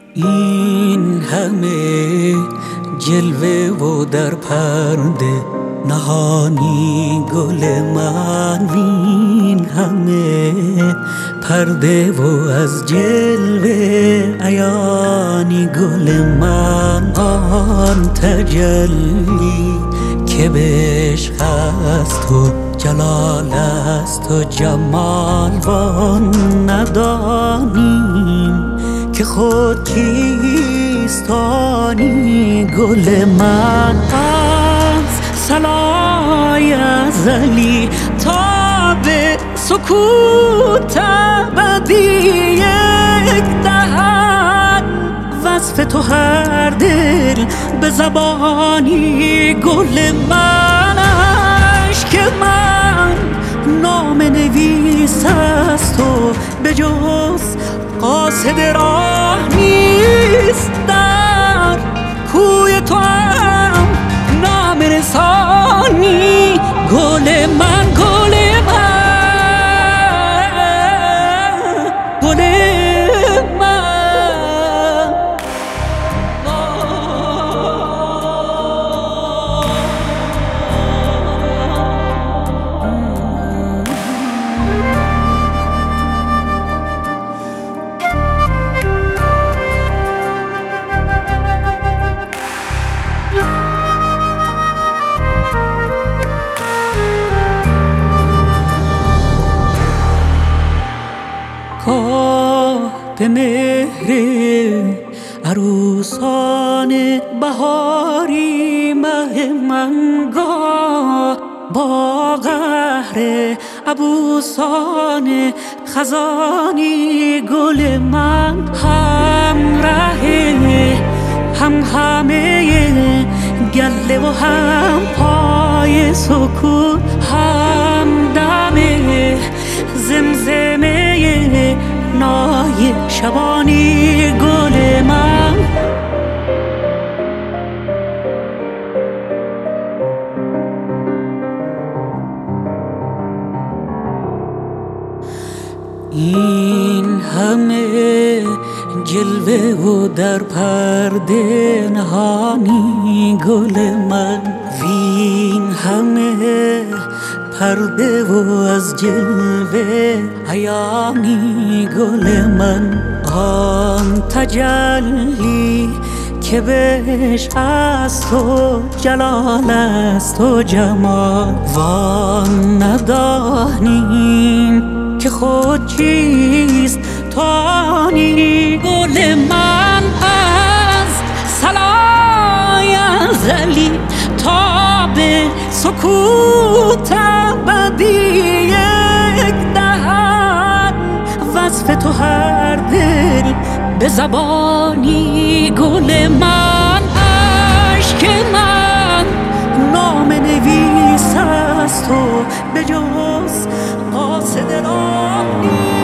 این همه جلوه و در پرده نهانی گل من، این همه پرده و از جلوه عیانی گل من. آن تجلی که به عشق است و جلال است و جمال، وان ندانیم که خود کیستانی گل من. از صلای ازلی تا به سکوت ابدی یک دهن، وصف تو هر دل به زبانی گل من. عشق من نام نویس است و به جز قاصد راه نیست، در کوی تو هم نام رسانی گل من، گل من، گل من. به مهر عروسان بهاری مه منگاه، با قهر عبوسان خزانی گل من. هم همه گله و هم پای سکون، هم دم زمزمه نای شبانی گل من. این همه جلوه و در پرده نهانی گل من، وین همه پرده و از جلوه عیانی گل من. آن تجلی که به عشق است و جلال است و جمال، وان ندانیم که خود چیست توانی گل من. از صلای ازلی تا به سکوت ابدی یک دهن، وصف تو هر دل به زبانی گل من. عشق من نام نویس است و به جز قاصد راه نیست.